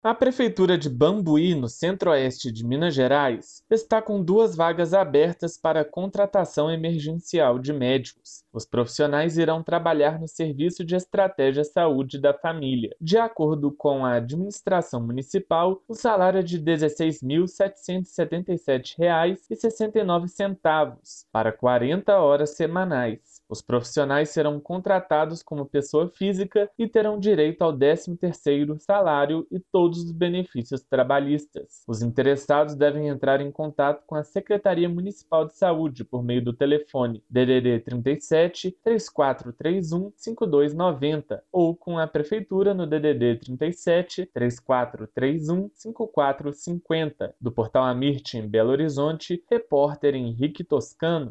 A Prefeitura de Bambuí, no centro-oeste de Minas Gerais, está com 2 vagas abertas para contratação emergencial de médicos. Os profissionais irão trabalhar no Serviço de Estratégia Saúde da Família. De acordo com a administração municipal, o salário é de R$ 16.777,69 para 40 horas semanais. Os profissionais serão contratados como pessoa física e terão direito ao 13º salário e todos os benefícios trabalhistas. Os interessados devem entrar em contato com a Secretaria Municipal de Saúde por meio do telefone DDD 37 3431 5290 ou com a Prefeitura no DDD 37 3431 5450. Do Portal Amirte, em Belo Horizonte, repórter Henrique Toscano.